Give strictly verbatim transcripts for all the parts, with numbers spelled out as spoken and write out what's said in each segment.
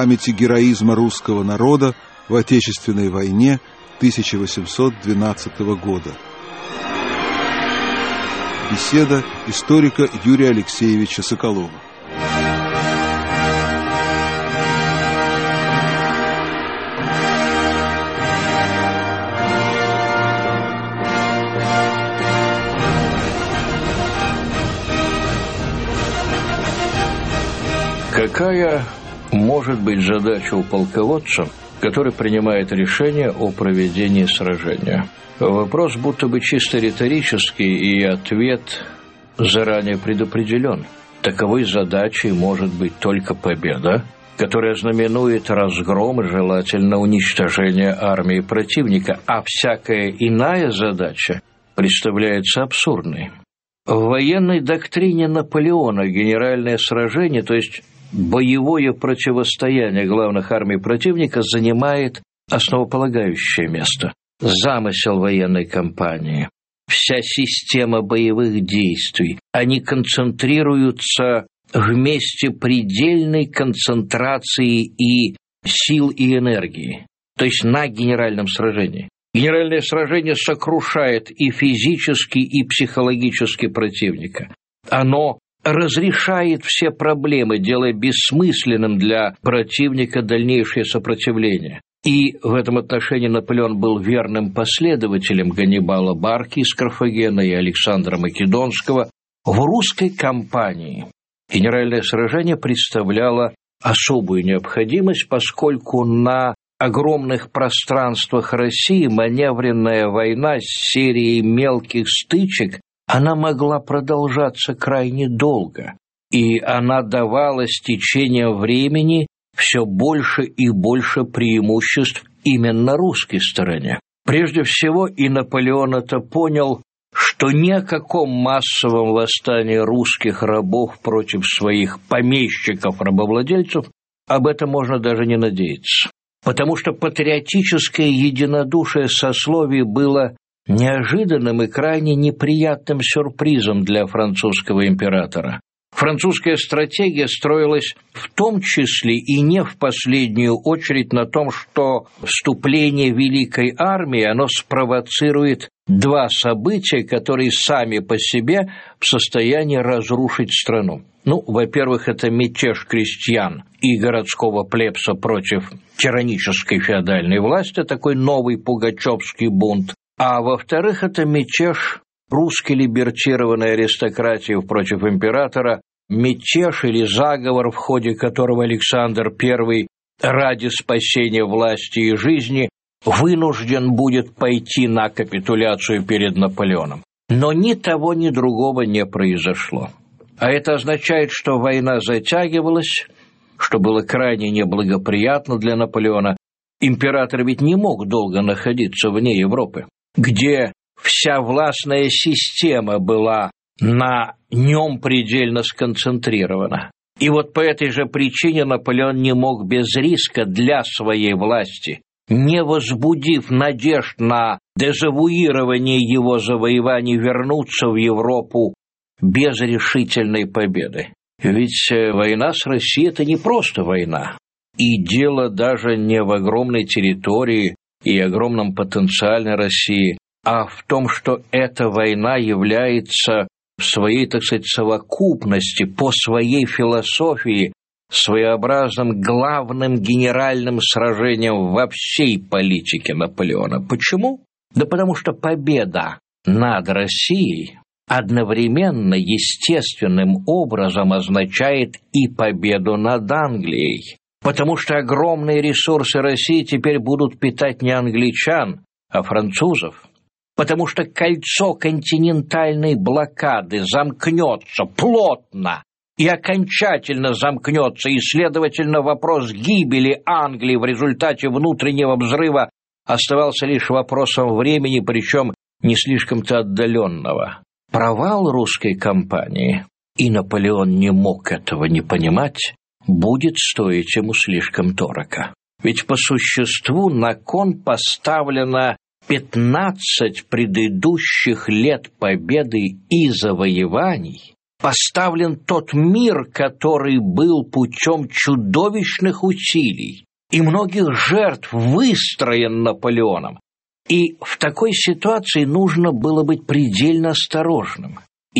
памяти героизма русского народа в Отечественной войне тысяча восемьсот двенадцатого года. Беседа историка Юрия Алексеевича Соколова. Какая может быть задача у полководца, который принимает решение о проведении сражения? Вопрос будто бы чисто риторический, и ответ заранее предопределен. Таковой задачей может быть только победа, которая знаменует разгром и, желательно, уничтожение армии противника, а всякая иная задача представляется абсурдной. В военной доктрине Наполеона генеральное сражение, то есть боевое противостояние главных армий противника, занимает основополагающее место. Замысел военной кампании, вся система боевых действий, они концентрируются в месте предельной концентрации и сил и энергии, то есть на генеральном сражении. Генеральное сражение сокрушает и физически, и психологически противника. Оно разрешает все проблемы, делая бессмысленным для противника дальнейшее сопротивление. И в этом отношении Наполеон был верным последователем Ганнибала Барки из Карфагена и Александра Македонского. В русской кампании генеральное сражение представляло особую необходимость, поскольку на огромных пространствах России маневренная война с серией мелких стычек, она могла продолжаться крайне долго, и она давала с течением времени все больше и больше преимуществ именно русской стороне. Прежде всего, и Наполеон это понял, что ни о каком массовом восстании русских рабов против своих помещиков-рабовладельцев об этом можно даже не надеяться, потому что патриотическое единодушие сословий было неожиданным и крайне неприятным сюрпризом для французского императора. Французская стратегия строилась в том числе и не в последнюю очередь на том, что вступление Великой армии, оно спровоцирует два события, которые сами по себе в состоянии разрушить страну. Ну, во-первых, это мятеж крестьян и городского плебса против тиранической феодальной власти, такой новый пугачевский бунт. А во-вторых, это мятеж русской либертированной аристократии против императора, мятеж или заговор, в ходе которого Александр Первый ради спасения власти и жизни вынужден будет пойти на капитуляцию перед Наполеоном. Но ни того, ни другого не произошло. А это означает, что война затягивалась, что было крайне неблагоприятно для Наполеона. Император ведь не мог долго находиться вне Европы, где вся властная система была на нем предельно сконцентрирована. И вот по этой же причине Наполеон не мог без риска для своей власти, не возбудив надежд на дезавуирование его завоеваний, вернуться в Европу без решительной победы. Ведь война с Россией – это не просто война. И дело даже не в огромной территории и огромном потенциале России, а в том, что эта война является в своей, так сказать, совокупности, по своей философии, своеобразным главным генеральным сражением во всей политике Наполеона. Почему? Да потому что победа над Россией одновременно, естественным образом означает и победу над Англией. Потому что огромные ресурсы России теперь будут питать не англичан, а французов. Потому что кольцо континентальной блокады замкнется плотно и окончательно замкнется, и, следовательно, вопрос гибели Англии в результате внутреннего взрыва оставался лишь вопросом времени, причем не слишком-то отдаленного. Провал русской кампании, и Наполеон не мог этого не понимать, будет стоить ему слишком дорого. Ведь по существу на кон поставлено пятнадцать предыдущих лет победы и завоеваний, поставлен тот мир, который был путем чудовищных усилий и многих жертв выстроен Наполеоном. И в такой ситуации нужно было быть предельно осторожным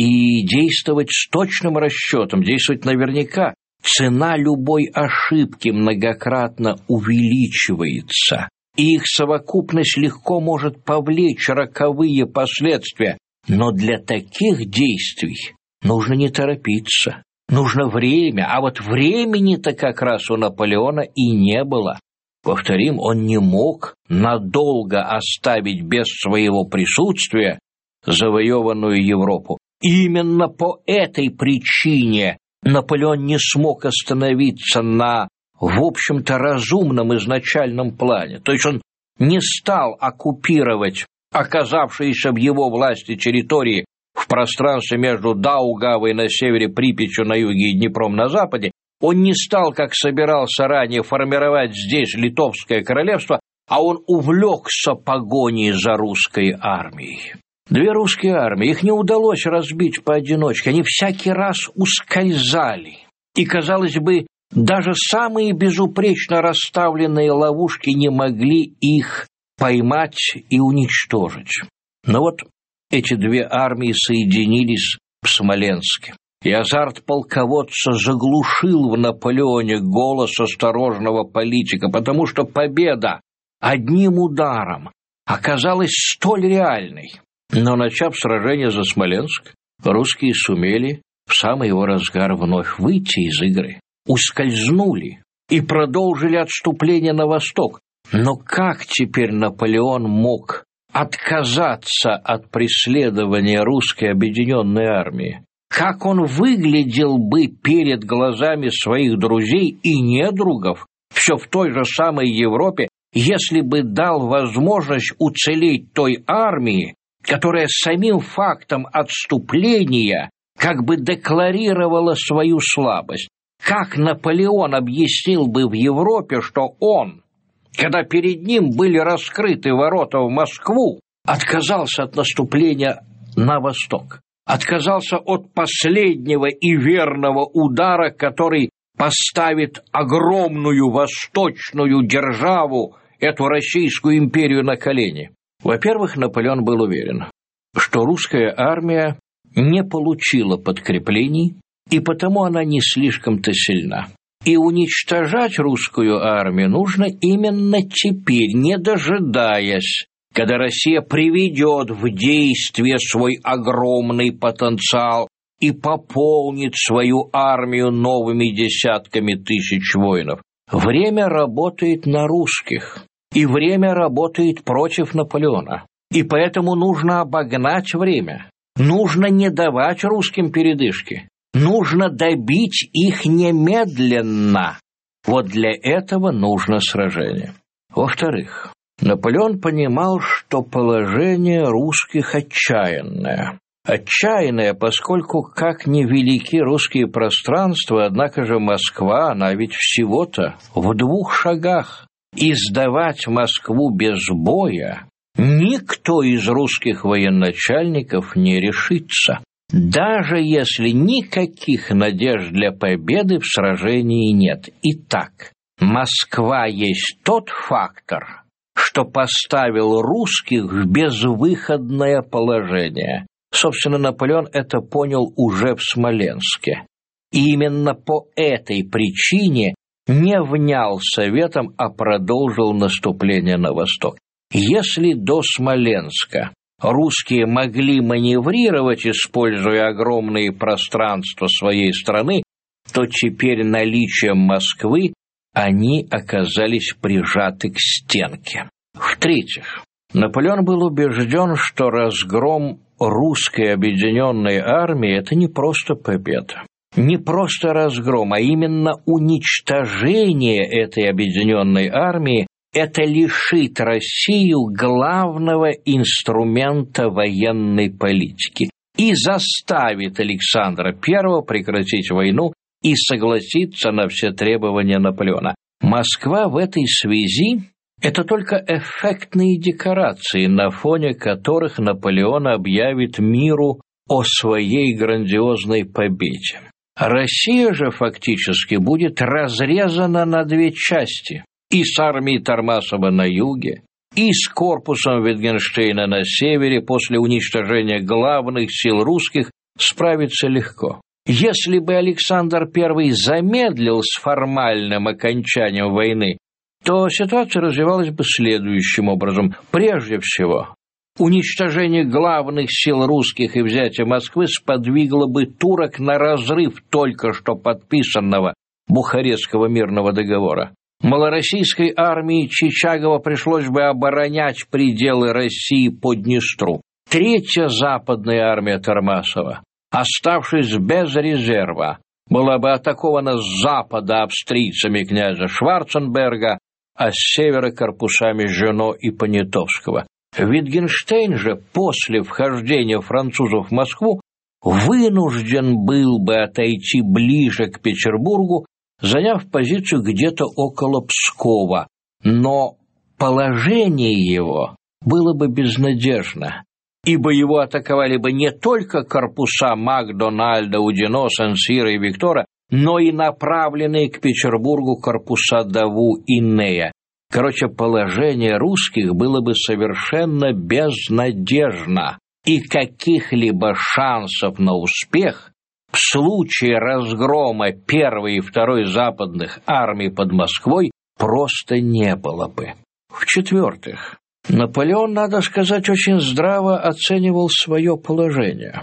и действовать с точным расчетом, действовать наверняка. Цена любой ошибки многократно увеличивается, и их совокупность легко может повлечь роковые последствия. Но для таких действий нужно не торопиться, нужно время, а вот времени-то как раз у Наполеона и не было. Повторим, он не мог надолго оставить без своего присутствия завоеванную Европу. Именно по этой причине Наполеон не смог остановиться на, в общем-то, разумном изначальном плане. То есть он не стал оккупировать оказавшиеся в его власти территории в пространстве между Даугавой на севере, Припятью на юге и Днепром на западе. Он не стал, как собирался ранее, формировать здесь Литовское королевство, а он увлекся погоней за русской армией. Две русские армии, их не удалось разбить поодиночке, они всякий раз ускользали. И, казалось бы, даже самые безупречно расставленные ловушки не могли их поймать и уничтожить. Но вот эти две армии соединились в Смоленске. И азарт полководца заглушил в Наполеоне голос осторожного политика, потому что победа одним ударом оказалась столь реальной. Но, начав сражение за Смоленск, русские сумели в самый его разгар вновь выйти из игры, ускользнули и продолжили отступление на восток. Но как теперь Наполеон мог отказаться от преследования русской объединенной армии? Как он выглядел бы перед глазами своих друзей и недругов, все в той же самой Европе, если бы дал возможность уцелеть той армии, которая самим фактом отступления как бы декларировала свою слабость? Как Наполеон объяснил бы в Европе, что он, когда перед ним были раскрыты ворота в Москву, отказался от наступления на восток, отказался от последнего и верного удара, который поставит огромную восточную державу, эту Российскую империю, на колени? Во-первых, Наполеон был уверен, что русская армия не получила подкреплений, и потому она не слишком-то сильна. И уничтожать русскую армию нужно именно теперь, не дожидаясь, когда Россия приведет в действие свой огромный потенциал и пополнит свою армию новыми десятками тысяч воинов. Время работает на русских, и время работает против Наполеона. И поэтому нужно обогнать время, нужно не давать русским передышки. Нужно добить их немедленно. Вот для этого нужно сражение. Во-вторых, Наполеон понимал, что положение русских отчаянное. Отчаянное, поскольку, как ни велики русские пространства, однако же Москва, она ведь всего-то в двух шагах. И сдавать Москву без боя никто из русских военачальников не решится, даже если никаких надежд для победы в сражении нет. Итак, Москва есть тот фактор, что поставил русских в безвыходное положение. Собственно, Наполеон это понял уже в Смоленске. И именно по этой причине не внял советом, а продолжил наступление на восток. Если до Смоленска русские могли маневрировать, используя огромные пространства своей страны, то теперь наличием Москвы они оказались прижаты к стенке. В-третьих, Наполеон был убежден, что разгром русской объединенной армии – это не просто победа, не просто разгром, а именно уничтожение этой объединенной армии. Это лишит Россию главного инструмента военной политики и заставит Александра Первого прекратить войну и согласиться на все требования Наполеона. Москва в этой связи – это только эффектные декорации, на фоне которых Наполеон объявит миру о своей грандиозной победе. Россия же фактически будет разрезана на две части. И с армией Тормасова на юге, и с корпусом Витгенштейна на севере после уничтожения главных сил русских справиться легко. Если бы Александр Первый замедлил с формальным окончанием войны, то ситуация развивалась бы следующим образом. Прежде всего, уничтожение главных сил русских и взятие Москвы сподвигло бы турок на разрыв только что подписанного Бухарестского мирного договора. Малороссийской армии Чичагова пришлось бы оборонять пределы России по Днестру. Третья западная армия Тормасова, оставшись без резерва, была бы атакована с запада австрийцами князя Шварценберга, а с севера корпусами Жено и Понятовского. Витгенштейн же после вхождения французов в Москву вынужден был бы отойти ближе к Петербургу, заняв позицию где-то около Пскова, но положение его было бы безнадежно, ибо его атаковали бы не только корпуса Макдональда, Удино, Сен-Сира и Виктора, но и направленные к Петербургу корпуса Даву и Нея. Короче, положение русских было бы совершенно безнадежно, и каких-либо шансов на успех в случае разгрома первой и второй западных армий под Москвой просто не было бы. В-четвертых, Наполеон, надо сказать, очень здраво оценивал свое положение.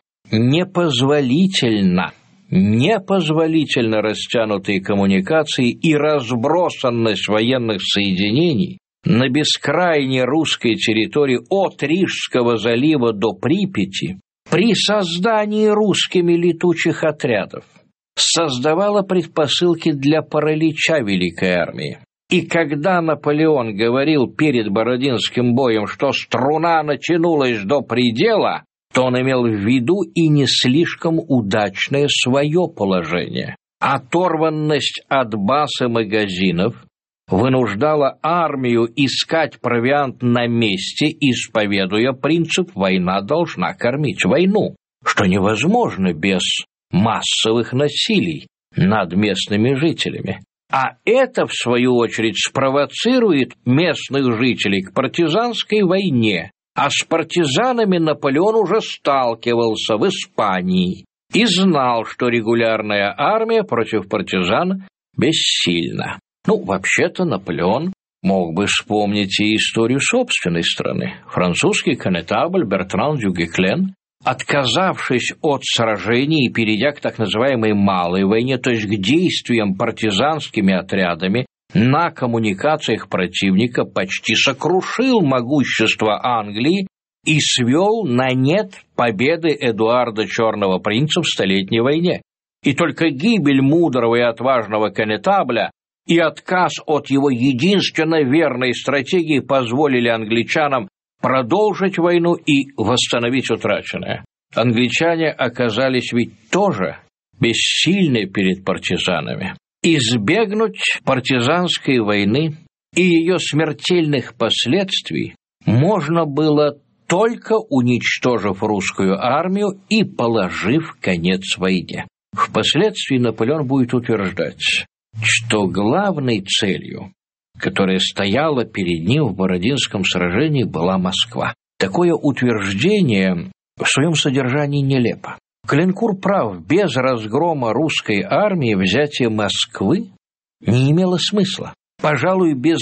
Непозволительно, непозволительно растянутые коммуникации и разбросанность военных соединений на бескрайней русской территории от Рижского залива до Припяти при создании русскими летучих отрядов создавала предпосылки для паралича Великой армии. И когда Наполеон говорил перед Бородинским боем, что струна натянулась до предела, то он имел в виду и не слишком удачное свое положение. Оторванность от баз и магазинов вынуждала армию искать провиант на месте, исповедуя принцип «война должна кормить войну», что невозможно без массовых насилий над местными жителями. А это, в свою очередь, спровоцирует местных жителей к партизанской войне, а с партизанами Наполеон уже сталкивался в Испании и знал, что регулярная армия против партизан бессильна. Ну, вообще-то Наполеон мог бы вспомнить и историю собственной страны. Французский конетабль Бертран дю Геклен, отказавшись от сражений и перейдя к так называемой «малой войне», то есть к действиям партизанскими отрядами на коммуникациях противника, почти сокрушил могущество Англии и свел на нет победы Эдуарда Черного принца в Столетней войне. И только гибель мудрого и отважного конетабля и отказ от его единственно верной стратегии позволили англичанам продолжить войну и восстановить утраченное. Англичане оказались ведь тоже бессильны перед партизанами. Избегнуть партизанской войны и ее смертельных последствий можно было только уничтожив русскую армию и положив конец войне. Впоследствии Наполеон будет утверждать, что главной целью, которая стояла перед ним в Бородинском сражении, была Москва. Такое утверждение в своем содержании нелепо. Калинкур прав, без разгрома русской армии взятие Москвы не имело смысла. Пожалуй, без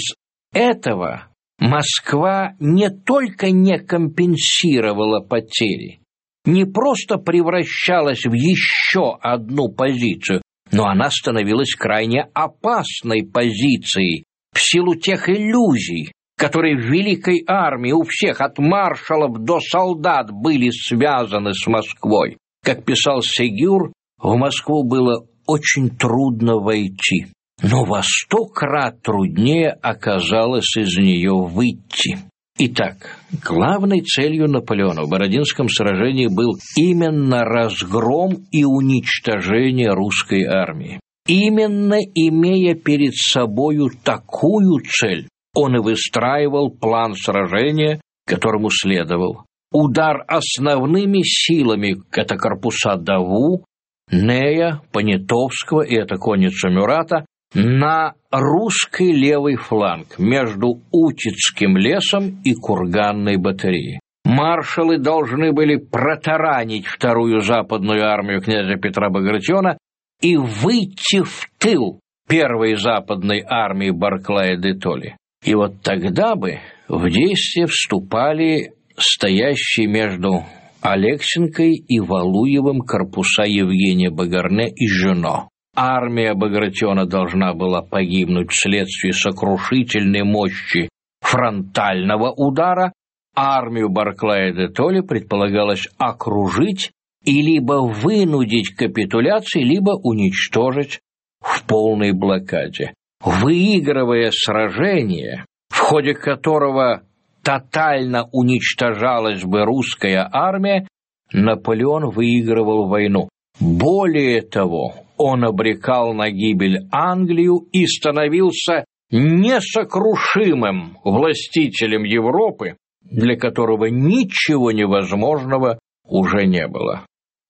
этого Москва не только не компенсировала потери, не просто превращалась в еще одну позицию, но она становилась крайне опасной позицией в силу тех иллюзий, которые в Великой армии у всех от маршалов до солдат были связаны с Москвой. Как писал Сегюр, в Москву было очень трудно войти, но во сто крат труднее оказалось из нее выйти. Итак, главной целью Наполеона в Бородинском сражении был именно разгром и уничтожение русской армии. Именно имея перед собою такую цель, он и выстраивал план сражения, которому следовал. удар основными силами, это корпуса Даву, Нея, Понятовского и это конница Мюрата, на русский левый фланг между Утицким лесом и Курганной батареей. Маршалы должны были протаранить вторую западную армию князя Петра Багратиона и выйти в тыл первой западной армии Барклая-де-Толли. И вот тогда бы в действие вступали стоящие между Алексинкой и Валуевым корпуса Евгения Багарне и Жено. Армия Багратиона должна была погибнуть вследствие сокрушительной мощи фронтального удара, армию Барклая-де-Толли предполагалось окружить и либо вынудить к капитуляции, либо уничтожить в полной блокаде. Выигрывая сражение, в ходе которого тотально уничтожалась бы русская армия, Наполеон выигрывал войну. Более того, он обрекал на гибель Англию и становился несокрушимым властителем Европы, для которого ничего невозможного уже не было.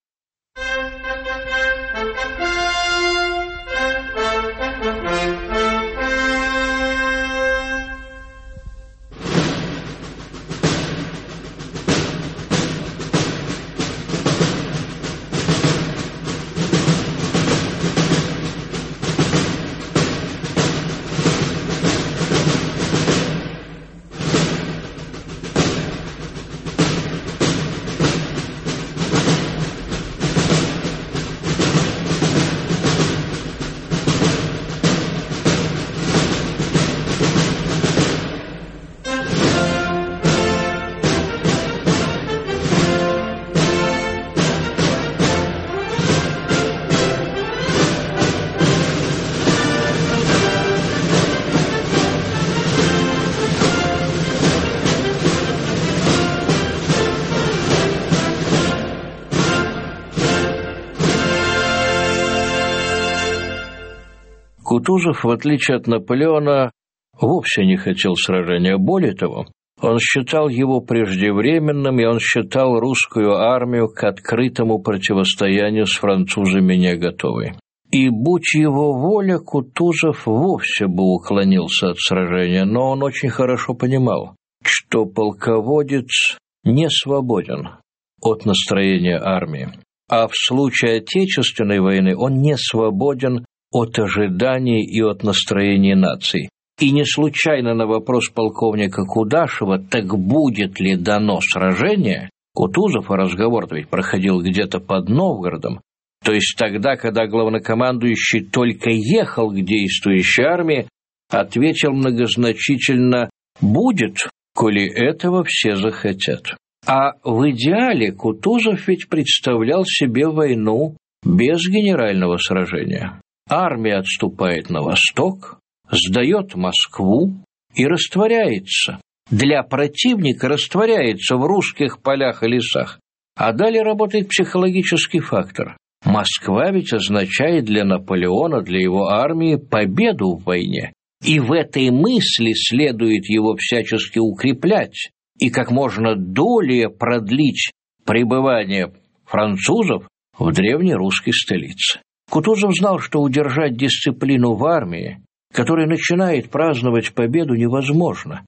Кутузов, в отличие от Наполеона, вовсе не хотел сражения. Более того, он считал его преждевременным, и он считал русскую армию к открытому противостоянию с французами не готовой. И, будь его воля, Кутузов вовсе бы уклонился от сражения, но он очень хорошо понимал, что полководец не свободен от настроения армии, а в случае Отечественной войны он не свободен от ожиданий и от настроения наций. И не случайно на вопрос полковника Кудашева, так будет ли дано сражение, Кутузов, а разговор-то ведь проходил где-то под Новгородом, то есть тогда, когда главнокомандующий только ехал к действующей армии, ответил многозначительно «будет, коли этого все захотят». А в идеале Кутузов ведь представлял себе войну без генерального сражения. Армия отступает на восток, сдает Москву и растворяется. Для противника растворяется в русских полях и лесах. А далее работает психологический фактор. Москва ведь означает для Наполеона, для его армии победу в войне. И в этой мысли следует его всячески укреплять и как можно долее продлить пребывание французов в древней русской столице. Кутузов знал, что удержать дисциплину в армии, которая начинает праздновать победу, невозможно.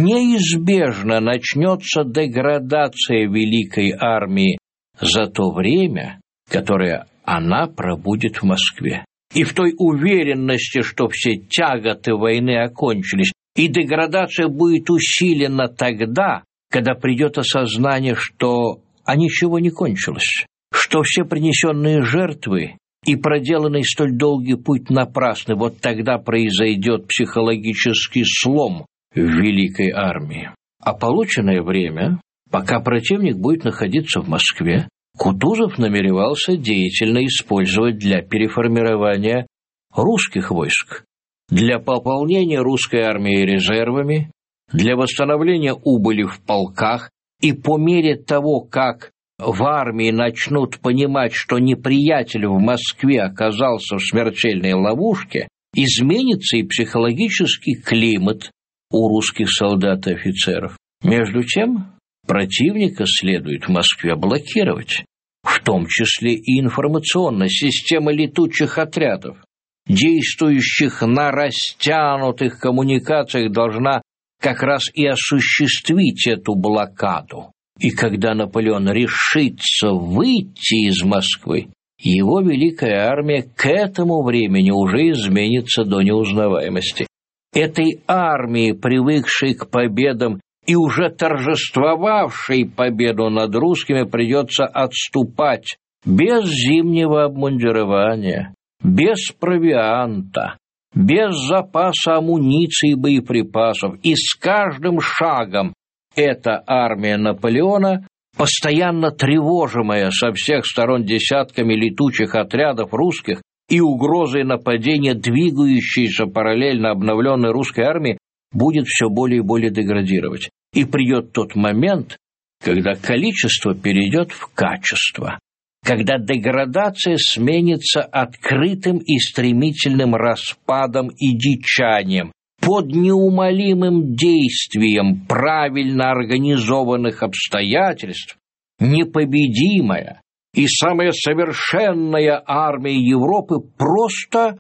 Неизбежно начнется деградация великой армии за то время, которое она пробудет в Москве. И в той уверенности, что все тяготы войны окончились, и деградация будет усилена тогда, когда придет осознание, что а ничего не кончилось, что все принесенные жертвы и проделанный столь долгий путь напрасны, вот тогда произойдет психологический слом в великой армии. А полученное время, пока противник будет находиться в Москве, Кутузов намеревался деятельно использовать для переформирования русских войск, для пополнения русской армии резервами, для восстановления убыли в полках, и по мере того, как в армии начнут понимать, что неприятель в Москве оказался в смертельной ловушке, изменится и психологический климат у русских солдат и офицеров. Между тем, Противника следует в Москве блокировать, в том числе и информационно. Система летучих отрядов, действующих на растянутых коммуникациях, должна как раз и осуществить эту блокаду. И когда Наполеон решится выйти из Москвы, его великая армия к этому времени уже изменится до неузнаваемости. Этой армии, привыкшей к победам и уже торжествовавшей победу над русскими, придется отступать без зимнего обмундирования, без провианта, без запаса амуниции и боеприпасов. И с каждым шагом эта армия Наполеона, постоянно тревожимая со всех сторон десятками летучих отрядов русских и угрозой нападения двигающейся параллельно обновленной русской армии, будет все более и более деградировать. И придет тот момент, когда количество перейдет в качество, когда деградация сменится открытым и стремительным распадом и дичанием под неумолимым действием правильно организованных обстоятельств. Непобедимая и самая совершенная армия Европы просто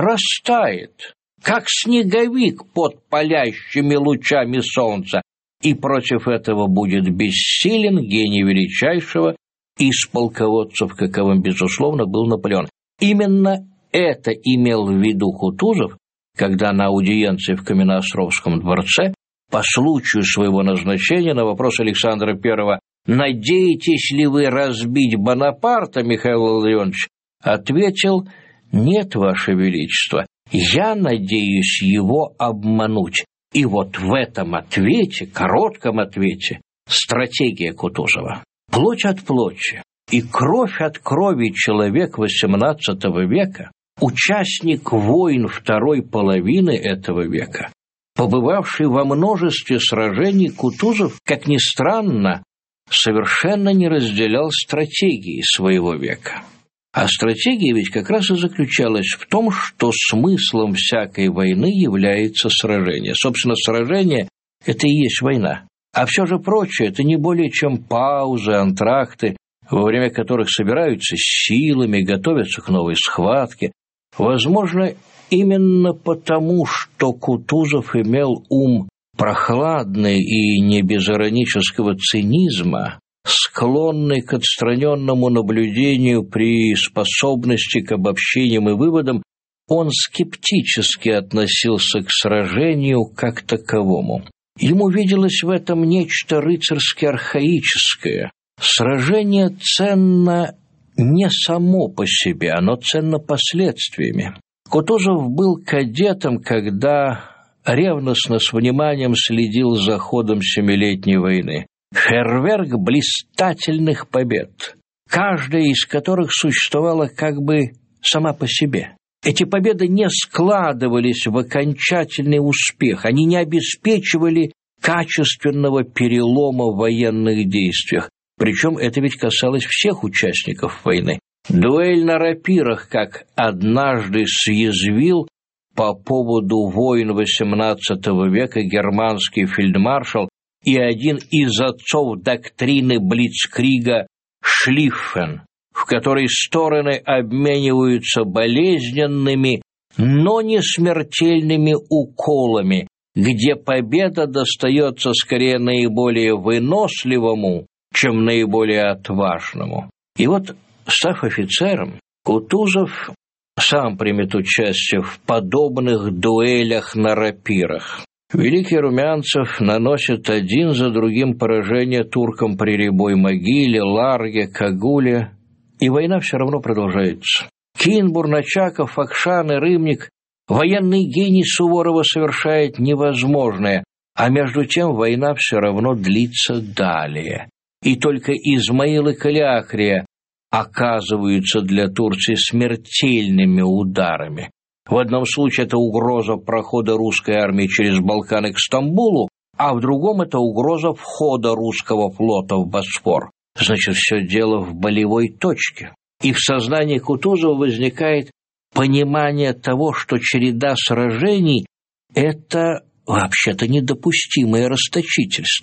растает, как снеговик под палящими лучами солнца, и против этого будет бессилен гений величайшего из полководцев, каковым, безусловно, был Наполеон. Именно это имел в виду Кутузов, когда на аудиенции в Каменноостровском дворце по случаю своего назначения на вопрос Александра Первого «Надеетесь ли вы разбить Бонапарта, Михаил Илларионович?» ответил: «Нет, Ваше Величество, я надеюсь его обмануть». И вот в этом ответе, коротком ответе, стратегия Кутузова. Плоть от плоти и кровь от крови человек восемнадцатого века, участник войн второй половины этого века, побывавший во множестве сражений, Кутузов, как ни странно, совершенно не разделял стратегии своего века. А стратегия ведь как раз и заключалась в том, что смыслом всякой войны является сражение. Собственно, сражение – это и есть война. А все же прочее – это не более чем паузы, антракты, во время которых собираются силами, готовятся к новой схватке. Возможно, именно потому, что Кутузов имел ум прохладный и не без иронического цинизма, склонный к отстраненному наблюдению при способности к обобщениям и выводам, он скептически относился к сражению как таковому. Ему виделось в этом нечто рыцарски архаическое. Сражение ценно не само по себе, оно ценно последствиями. Кутузов был кадетом, когда ревностно с вниманием следил за ходом Семилетней войны. Фейерверк блистательных побед, каждая из которых существовала как бы сама по себе. Эти победы не складывались в окончательный успех, они не обеспечивали качественного перелома в военных действиях. Причем это ведь касалось всех участников войны. Дуэль на рапирах, как однажды съязвил по поводу войн восемнадцатого века германский фельдмаршал и один из отцов доктрины Блицкрига Шлиффен, в которой стороны обмениваются болезненными, но не смертельными уколами, где победа достается скорее наиболее выносливому, чем наиболее отважному. И вот, став офицером, Кутузов сам примет участие в подобных дуэлях на рапирах. Великий Румянцев наносит один за другим поражения туркам при Рябой могиле, Ларге, Кагуле, и война все равно продолжается. Кинбур, Начаков, Акшан и Рымник, военный гений Суворова совершает невозможное, а между тем война все равно длится далее. И только Измаил и Калиакрия оказываются для Турции смертельными ударами. В одном случае это угроза прохода русской армии через Балканы к Стамбулу, а в другом это угроза входа русского флота в Босфор. Значит, все дело в болевой точке. И в сознании Кутузова возникает понимание того, что череда сражений – это вообще-то недопустимое расточительство.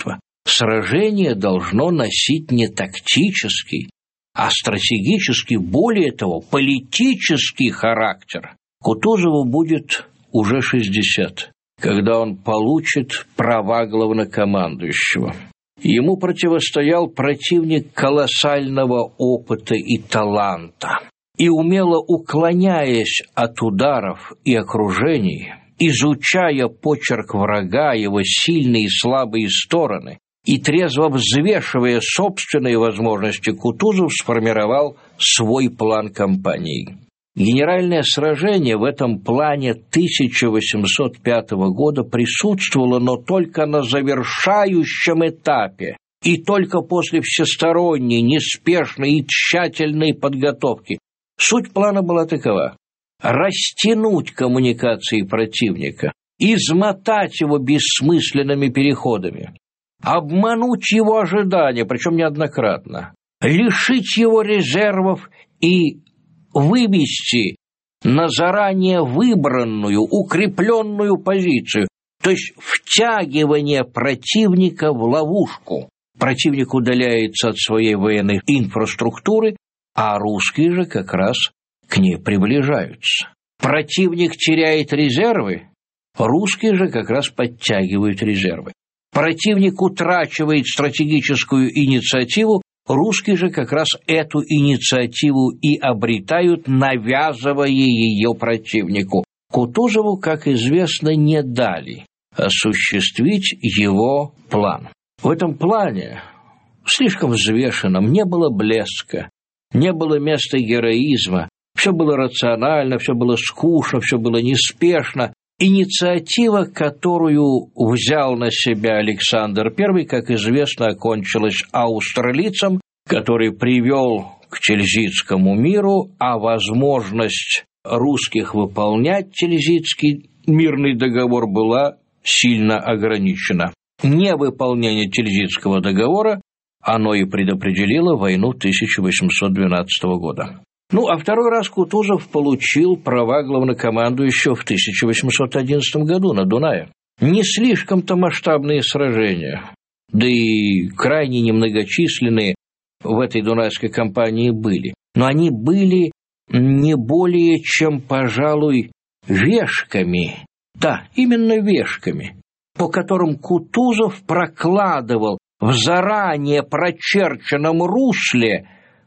Сражение должно носить не тактический, а стратегический, более того, политический характер. Кутузову будет уже шестьдесят, когда он получит права главнокомандующего. Ему противостоял противник колоссального опыта и таланта. И умело уклоняясь от ударов и окружений, изучая почерк врага, его сильные и слабые стороны, и трезво взвешивая собственные возможности, Кутузов сформировал свой план кампании. Генеральное сражение в этом плане тысяча восемьсот пятого года присутствовало, но только на завершающем этапе и только после всесторонней, неспешной и тщательной подготовки. Суть плана была такова: растянуть коммуникации противника, измотать его бессмысленными переходами, обмануть его ожидания, причем неоднократно, лишить его резервов и вывести на заранее выбранную, укрепленную позицию, то есть втягивание противника в ловушку. Противник удаляется от своей военной инфраструктуры, а русские же как раз к ней приближаются. Противник теряет резервы, русские же как раз подтягивают резервы. Противник утрачивает стратегическую инициативу, русские же как раз эту инициативу и обретают, навязывая ее противнику. Кутузову, как известно, не дали осуществить его план. В этом плане, слишком взвешенном, не было блеска, не было места героизма, все было рационально, все было скучно, все было неспешно. Инициатива, которую взял на себя Александр Первый, как известно, окончилась аустерлицем, который привел к Тильзитскому миру, а возможность русских выполнять Тильзитский мирный договор была сильно ограничена. Невыполнение Тильзитского договора, оно и предопределило войну тысяча восемьсот двенадцатого года. Ну, а второй раз Кутузов получил права главнокомандующего в тысяча восемьсот одиннадцатом году на Дунае. Не слишком-то масштабные сражения, да и крайне немногочисленные в этой Дунайской кампании были. Но они были не более чем, пожалуй, вешками, да, именно вешками, по которым Кутузов прокладывал в заранее прочерченном русле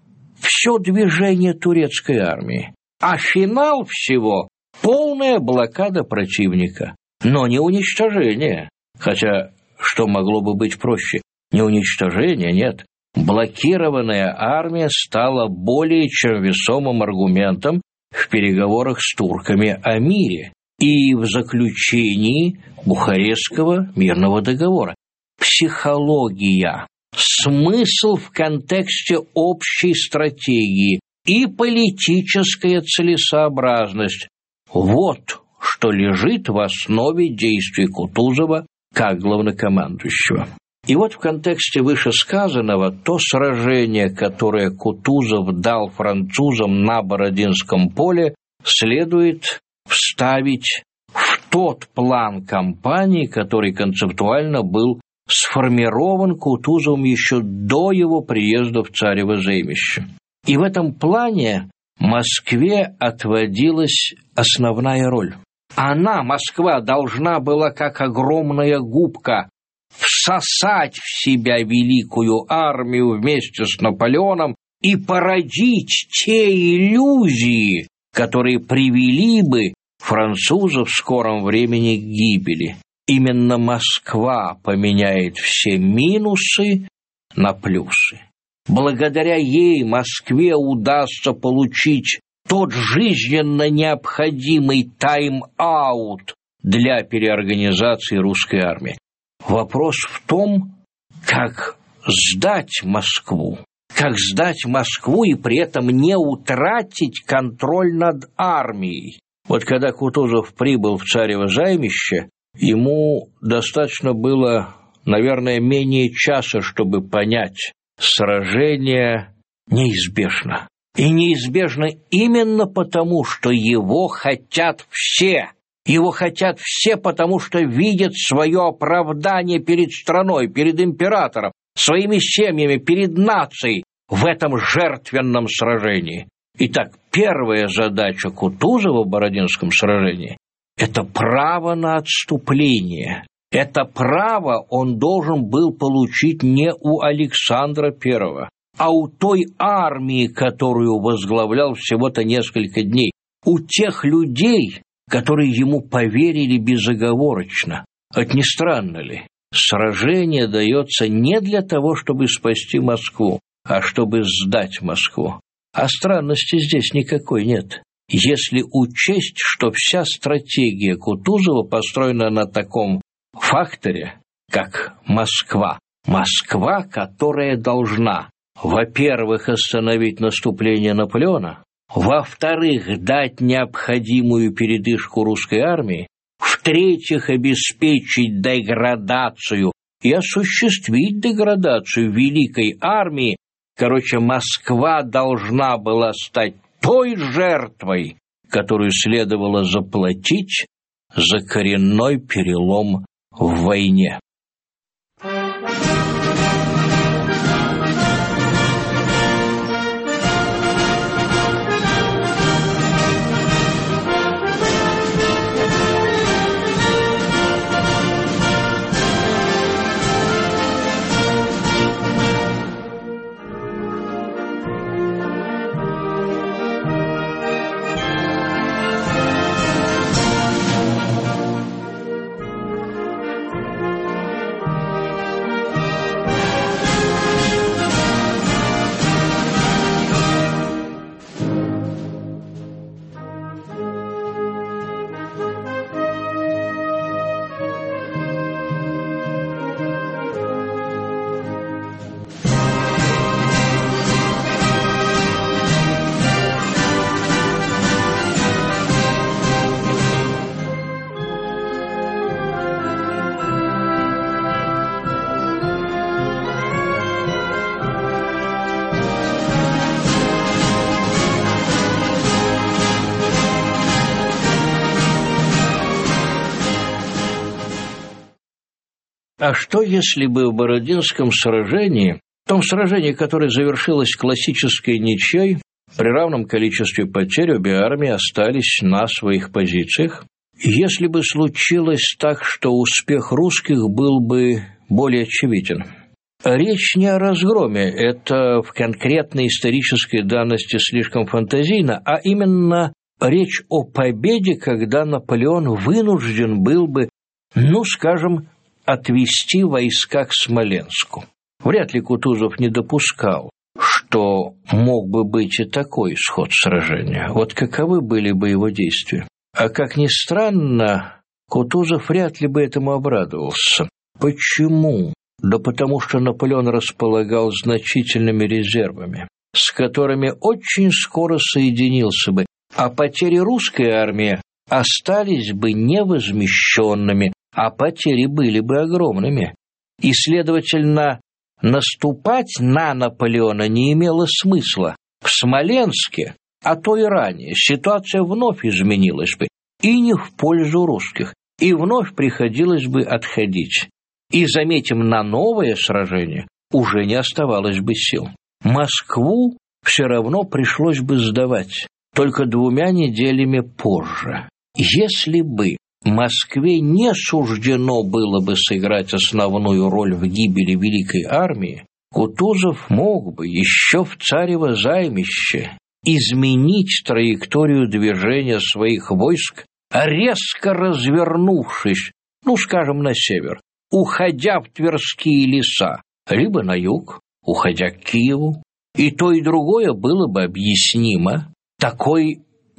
все движение турецкой армии. А финал всего – полная блокада противника, но не уничтожение. Хотя, что могло бы быть проще? Не уничтожение, нет. Блокированная армия стала более чем весомым аргументом в переговорах с турками о мире и в заключении Бухарестского мирного договора. Психология. Смысл в контексте общей стратегии и политическая целесообразность – вот что лежит в основе действий Кутузова как главнокомандующего. И вот в контексте вышесказанного то сражение, которое Кутузов дал французам на Бородинском поле, следует вставить в тот план кампании, который концептуально был сформирован Кутузовым еще до его приезда в Царево Займище. И в этом плане Москве отводилась основная роль. Она, Москва, должна была, как огромная губка, всосать в себя великую армию вместе с Наполеоном и породить те иллюзии, которые привели бы французов в скором времени к гибели. Именно Москва поменяет все минусы на плюсы. Благодаря ей Москве удастся получить тот жизненно необходимый тайм-аут для переорганизации русской армии. Вопрос в том, как сдать Москву, как сдать Москву и при этом не утратить контроль над армией. Вот когда Кутузов прибыл в Царево Займище, ему достаточно было, наверное, менее часа, чтобы понять, сражение неизбежно. И неизбежно именно потому, что его хотят все. Его хотят все, потому что видят свое оправдание перед страной, перед императором, своими семьями, перед нацией в этом жертвенном сражении. Итак, первая задача Кутузова в Бородинском сражении – это право на отступление. Это право он должен был получить не у Александра Первого, а у той армии, которую возглавлял всего-то несколько дней, у тех людей, которые ему поверили безоговорочно. Это не странно ли? Сражение дается не для того, чтобы спасти Москву, а чтобы сдать Москву. А странности здесь никакой нет. Если учесть, что вся стратегия Кутузова построена на таком факторе, как Москва. Москва, которая должна, во-первых, остановить наступление Наполеона, во-вторых, дать необходимую передышку русской армии, в-третьих, обеспечить деградацию и осуществить деградацию великой армии. Короче, Москва должна была стать той жертвой, которую следовало заплатить за коренной перелом в войне. А что, если бы в Бородинском сражении, в том сражении, которое завершилось классической ничьей, при равном количестве потерь обе армии остались на своих позициях, если бы случилось так, что успех русских был бы более очевиден? Речь не о разгроме, это в конкретной исторической данности слишком фантазийно, а именно речь о победе, когда Наполеон вынужден был бы, ну, скажем, отвести войска к Смоленску. Вряд ли Кутузов не допускал, что мог бы быть и такой исход сражения. Вот каковы были бы его действия? А как ни странно, Кутузов вряд ли бы этому обрадовался. Почему? Да потому что Наполеон располагал значительными резервами, с которыми очень скоро соединился бы, а потери русской армии остались бы невозмещенными, а потери были бы огромными. И, следовательно, наступать на Наполеона не имело смысла. В Смоленске, а то и ранее, ситуация вновь изменилась бы, и не в пользу русских, и вновь приходилось бы отходить. И, заметим, на новое сражение уже не оставалось бы сил. Москву все равно пришлось бы сдавать, только двумя неделями позже. Если бы Москве не суждено было бы сыграть основную роль в гибели великой армии, Кутузов мог бы еще в царево займище изменить траекторию движения своих войск, резко развернувшись, ну, скажем, на север, уходя в Тверские леса, либо на юг, уходя к Киеву. И то, и другое было бы объяснимо. Такой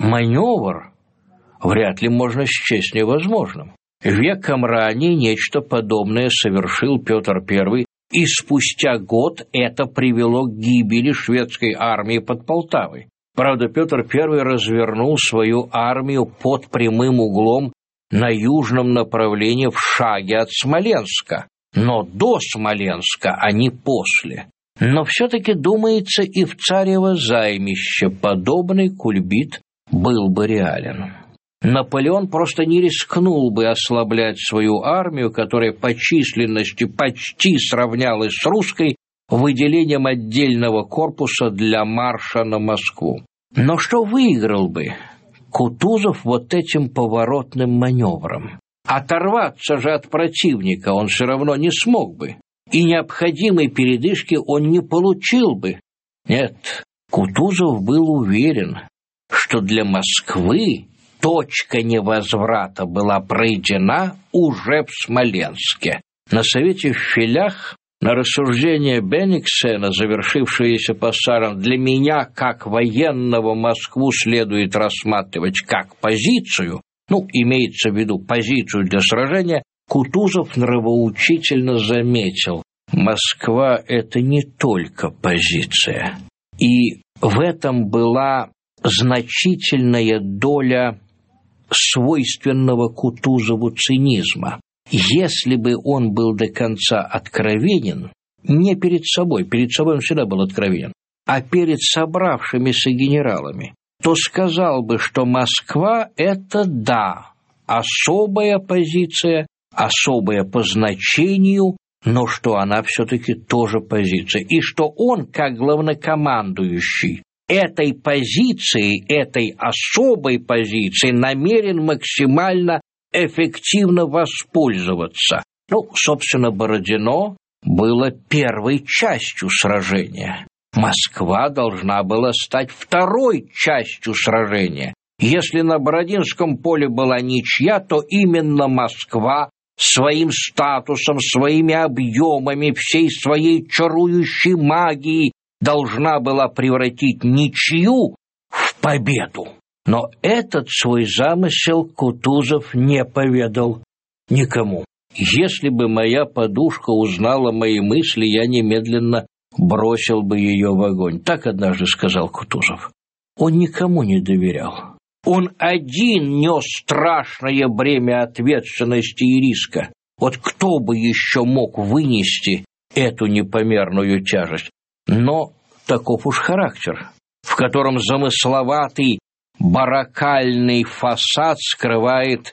маневр вряд ли можно счесть невозможным. Веком ранее нечто подобное совершил Петр Первый, и спустя год это привело к гибели шведской армии под Полтавой. Правда, Петр Первый развернул свою армию под прямым углом на южном направлении в шаге от Смоленска, но до Смоленска, а не после. Но все-таки, думается, и в царево займище подобный кульбит был бы реален. Наполеон просто не рискнул бы ослаблять свою армию, которая по численности почти сравнялась с русской, выделением отдельного корпуса для марша на Москву. Но что выиграл бы Кутузов вот этим поворотным маневром? Оторваться же от противника он все равно не смог бы, и необходимой передышки он не получил бы. Нет, Кутузов был уверен, что для Москвы точка невозврата была пройдена уже в Смоленске. На совете в Филях на рассуждение Бенниксена, завершившееся пассажем «Для меня, как военного, Москву следует рассматривать как позицию», ну, имеется в виду позицию для сражения, Кутузов нравоучительно заметил: Москва – это не только позиция. И в этом была значительная доля свойственного Кутузову цинизма. Если бы он был до конца откровенен, не перед собой, перед собой он всегда был откровенен, а перед собравшимися генералами, то сказал бы, что Москва – это, да, особая позиция, особая по значению, но что она все-таки тоже позиция, и что он, как главнокомандующий, этой позицией, этой особой позицией намерен максимально эффективно воспользоваться. Ну, собственно, Бородино было первой частью сражения. Москва должна была стать второй частью сражения. Если на Бородинском поле была ничья, то именно Москва своим статусом, своими объемами, всей своей чарующей магией должна была превратить ничью в победу. Но этот свой замысел Кутузов не поведал никому. Если бы моя подушка узнала мои мысли, я немедленно бросил бы ее в огонь. Так однажды сказал Кутузов. Он никому не доверял. Он один нес страшное бремя ответственности и риска. Вот кто бы еще мог вынести эту непомерную тяжесть? Но таков уж характер, в котором замысловатый барокальный фасад скрывает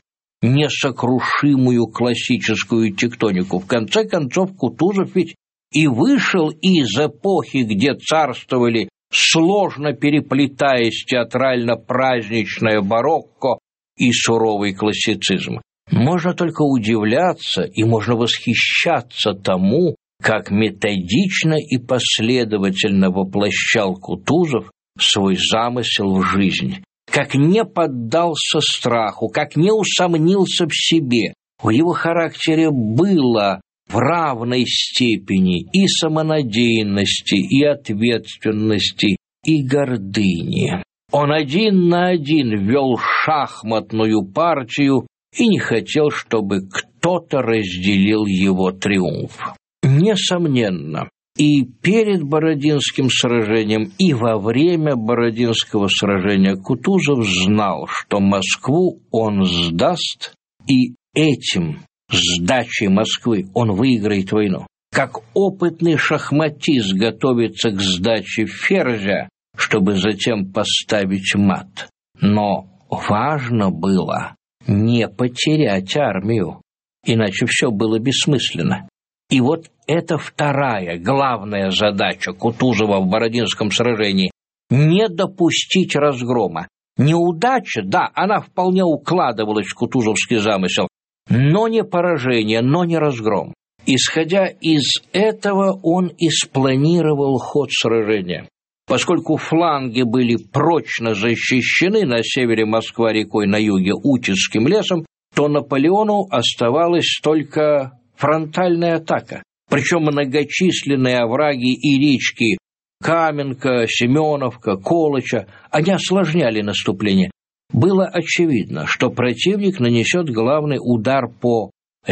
несокрушимую классическую тектонику. В конце концов, Кутузов ведь и вышел из эпохи, где царствовали, сложно переплетаясь, театрально-праздничное барокко и суровый классицизм. Можно только удивляться и можно восхищаться тому, как методично и последовательно воплощал Кутузов свой замысел в жизнь, как не поддался страху, как не усомнился в себе. В его характере было в равной степени и самонадеянности, и ответственности, и гордыни. Он один на один вел шахматную партию и не хотел, чтобы кто-то разделил его триумф. Несомненно, и перед Бородинским сражением, и во время Бородинского сражения Кутузов знал, что Москву он сдаст, и этим, сдачей Москвы, он выиграет войну. Как опытный шахматист готовится к сдаче ферзя, чтобы затем поставить мат. Но важно было не потерять армию, иначе все было бессмысленно. И вот это вторая, главная задача Кутузова в Бородинском сражении – не допустить разгрома. Неудача, да, она вполне укладывалась в кутузовский замысел, но не поражение, но не разгром. Исходя из этого, он и спланировал ход сражения. Поскольку фланги были прочно защищены, на севере Москва рекой, на юге Утицким лесом, то Наполеону оставалась только фронтальная атака. Причем многочисленные овраги и речки Каменка, Семеновка, Колыча, они осложняли наступление. Было очевидно, что противник нанесет главный удар по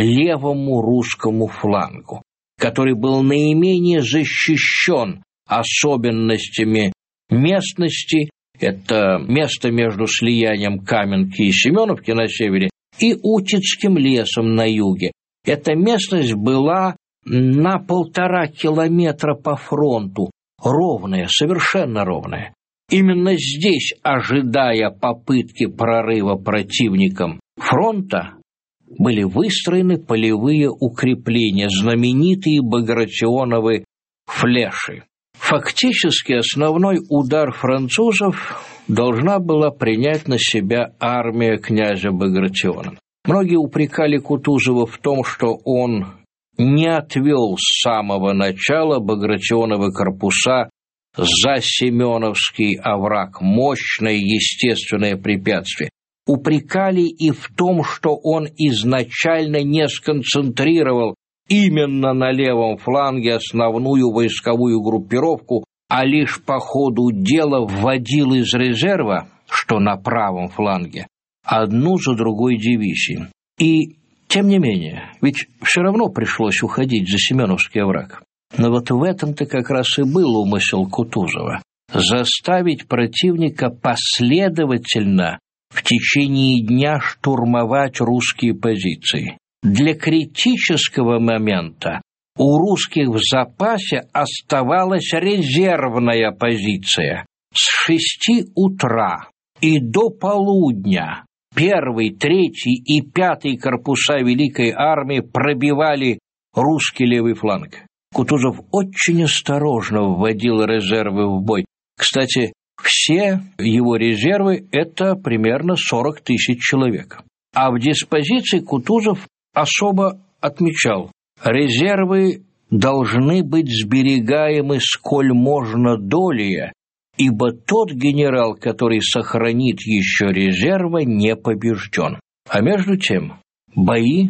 левому русскому флангу, который был наименее защищен особенностями местности. Это место между слиянием Каменки и Семеновки на севере и Утицким лесом на юге. Эта местность была на полтора километра по фронту, ровная, совершенно ровная. именно здесь, ожидая попытки прорыва противником фронта, были выстроены полевые укрепления, знаменитые Багратионовы флеши. Фактически основной удар французов должна была принять на себя армия князя Багратиона. Многие упрекали Кутузова в том, что он не отвел с самого начала Багратионовы корпуса за Семеновский овраг, мощное естественное препятствие. Упрекали и в том, что он изначально не сконцентрировал именно на левом фланге основную войсковую группировку, а лишь по ходу дела вводил из резерва, что на правом фланге, одну за другой дивизии. И тем не менее, ведь все равно пришлось уходить за Семеновский овраг. Но вот в этом-то как раз и был умысел Кутузова – заставить противника последовательно в течение дня штурмовать русские позиции. Для критического момента у русских в запасе оставалась резервная позиция. С шести утра и до полудня первый, третий и пятый корпуса Великой армии пробивали русский левый фланг. Кутузов очень осторожно вводил резервы в бой. Кстати, все его резервы – это примерно сорок тысяч человек. А в диспозиции Кутузов особо отмечал: резервы должны быть сберегаемы сколь можно долее, ибо тот генерал, который сохранит еще резервы, не побежден. А между тем, бои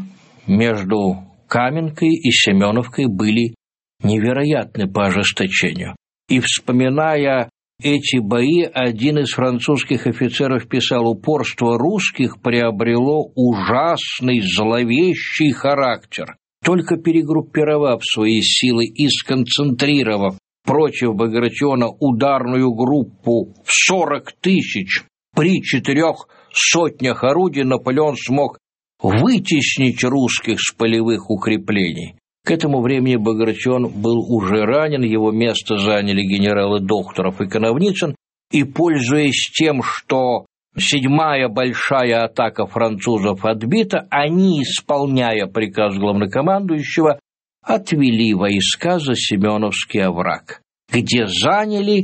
между Каменкой и Семеновкой были невероятны по ожесточению. И, вспоминая эти бои, один из французских офицеров писал: упорство русских приобрело ужасный, зловещий характер. Только перегруппировав свои силы и сконцентрировав против Багратиона ударную группу в сорок тысяч при четырех сотнях орудий, Наполеон смог вытеснить русских с полевых укреплений. К этому времени Багратион был уже ранен, его место заняли генералы Докторов и Коновницын, и, пользуясь тем, что седьмая большая атака французов отбита, они, исполняя приказ главнокомандующего, отвели войска за Семеновский овраг, где заняли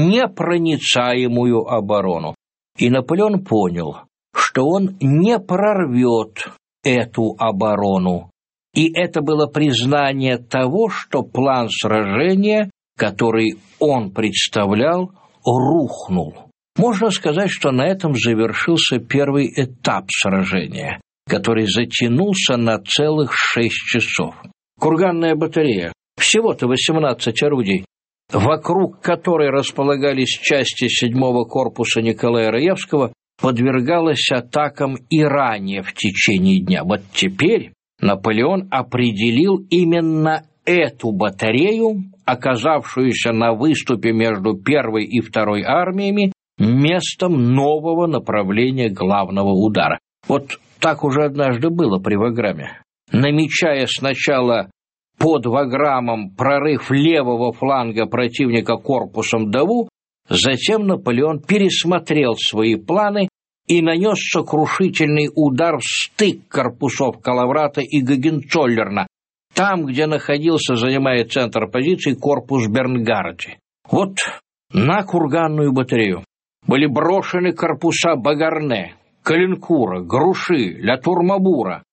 непроницаемую оборону. И Наполеон понял, что он не прорвет эту оборону. И это было признание того, что план сражения, который он представлял, рухнул. Можно сказать, что на этом завершился первый этап сражения, который затянулся на целых шесть часов. Курганная батарея, всего-то восемнадцать орудий, вокруг которой располагались части седьмого корпуса Николая Раевского, подвергалась атакам и ранее в течение дня. Вот теперь Наполеон определил именно эту батарею, оказавшуюся на выступе между первой и второй армиями, местом нового направления главного удара. Вот так уже однажды было при Ваграме. Намечая сначала под Ваграмом прорыв левого фланга противника корпусом Даву, затем Наполеон пересмотрел свои планы и нанес сокрушительный удар в стык корпусов Калаврата и Гогенцоллерна, там, где находился, занимая центр позиции, корпус Бернгарди. Вот на Курганную батарею были брошены корпуса Багарне, Калинкура, Груши, Ля-Турмабура,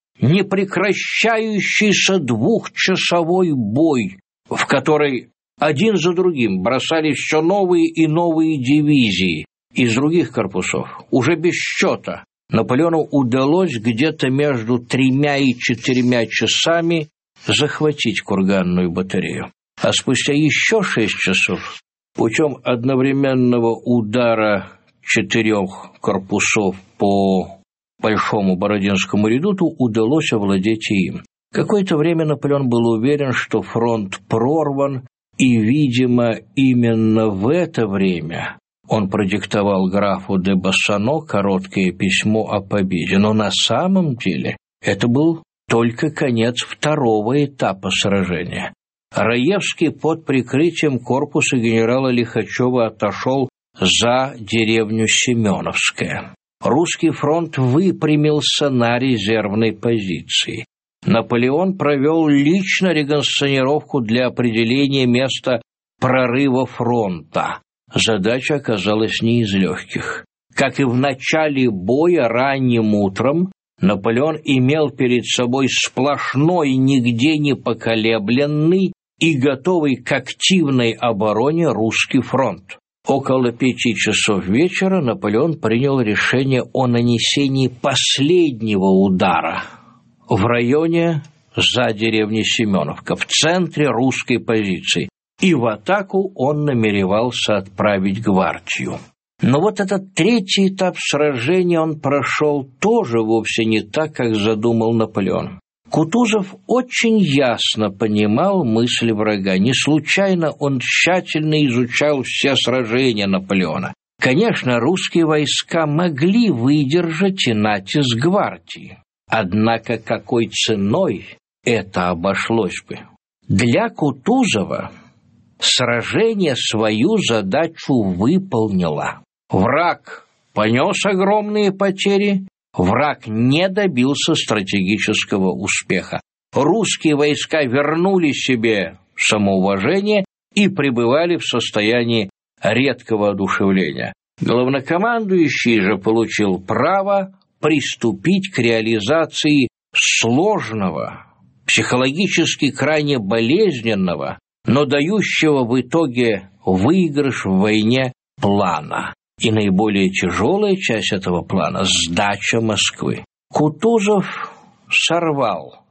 непрекращающийся двухчасовой бой, в который один за другим бросались все новые и новые дивизии из других корпусов. Уже без счета Наполеону удалось где-то между тремя и четырьмя часами захватить Курганную батарею. А спустя еще шесть часов путем одновременного удара четырех корпусов по Большому Бородинскому редуту удалось овладеть и им. Какое-то время Наполеон был уверен, что фронт прорван, и, видимо, именно в это время он продиктовал графу де Бассано короткое письмо о победе. Но на самом деле это был только конец второго этапа сражения. Раевский под прикрытием корпуса генерала Лихачева отошел за деревню Семеновская. Русский фронт выпрямился на резервной позиции. Наполеон провел лично реконсценировку для определения места прорыва фронта. Задача оказалась не из легких. Как и в начале боя ранним утром, Наполеон имел перед собой сплошной, нигде не поколебленный и готовый к активной обороне русский фронт. Около пяти часов вечера Наполеон принял решение о нанесении последнего удара в районе за деревней Семеновка, в центре русской позиции, и в атаку он намеревался отправить гвардию. Но вот этот третий этап сражения он прошел тоже вовсе не так, как задумал Наполеон. Кутузов очень ясно понимал мысли врага. Не случайно он тщательно изучал все сражения Наполеона. Конечно, русские войска могли выдержать и натиск гвардии. Однако какой ценой это обошлось бы? Для Кутузова сражение свою задачу выполнило. Враг понес огромные потери, враг не добился стратегического успеха. Русские войска вернули себе самоуважение и пребывали в состоянии редкого одушевления. Главнокомандующий же получил право приступить к реализации сложного, психологически крайне болезненного, но дающего в итоге выигрыш в войне плана. И наиболее тяжелая часть этого плана – сдача Москвы. Кутузов сорвал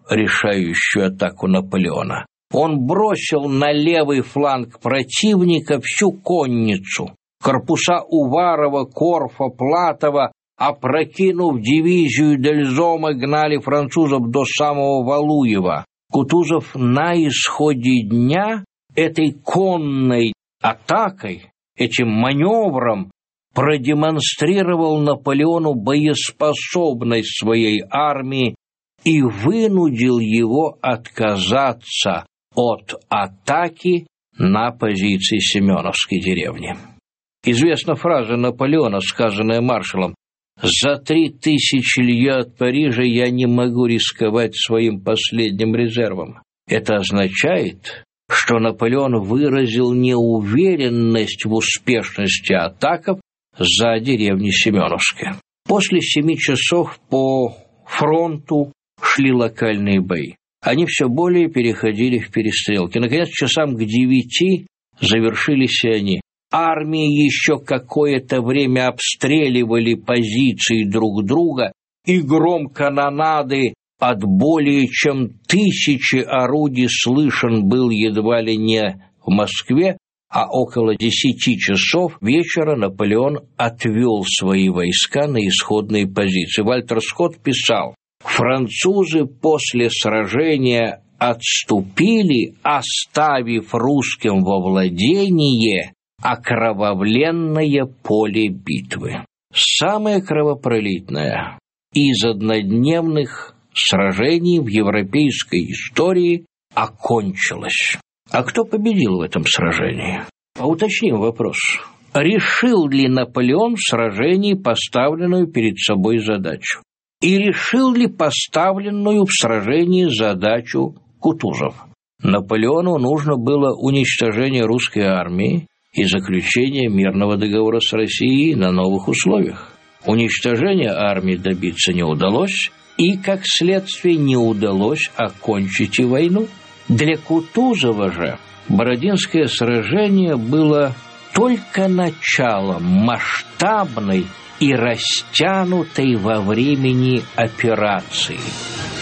решающую атаку Наполеона. Он бросил на левый фланг противника всю конницу. Корпуса Уварова, Корфа, Платова, опрокинув дивизию Дельзома, гнали французов до самого Валуева. Кутузов на исходе дня этой конной атакой, этим маневром продемонстрировал Наполеону боеспособность своей армии и вынудил его отказаться от атаки на позиции Семеновской деревни. Известна фраза Наполеона, сказанная маршалом: «За три тысячи лье от Парижа я не могу рисковать своим последним резервом». Это означает, что Наполеон выразил неуверенность в успешности атаков за деревней Семеновская. После семи часов по фронту шли локальные бои. Они все более переходили в перестрелки. Наконец, часам к девяти завершились и они. Армии еще какое-то время обстреливали позиции друг друга, и гром канонады от более чем тысячи орудий слышен был едва ли не в Москве, а около десяти часов вечера Наполеон отвел свои войска на исходные позиции. Вальтер Скотт писал: «Французы после сражения отступили, оставив русским во владение окровавленное поле битвы». Самое кровопролитное из однодневных сражений в европейской истории окончилось. А кто победил в этом сражении? А уточним вопрос. Решил ли Наполеон в сражении поставленную перед собой задачу? И решил ли поставленную в сражении задачу Кутузов? Наполеону нужно было уничтожение русской армии и заключение мирного договора с Россией на новых условиях. Уничтожения армии добиться не удалось, и, как следствие, не удалось окончить и войну. Для Кутузова же Бородинское сражение было только началом масштабной и растянутой во времени операции.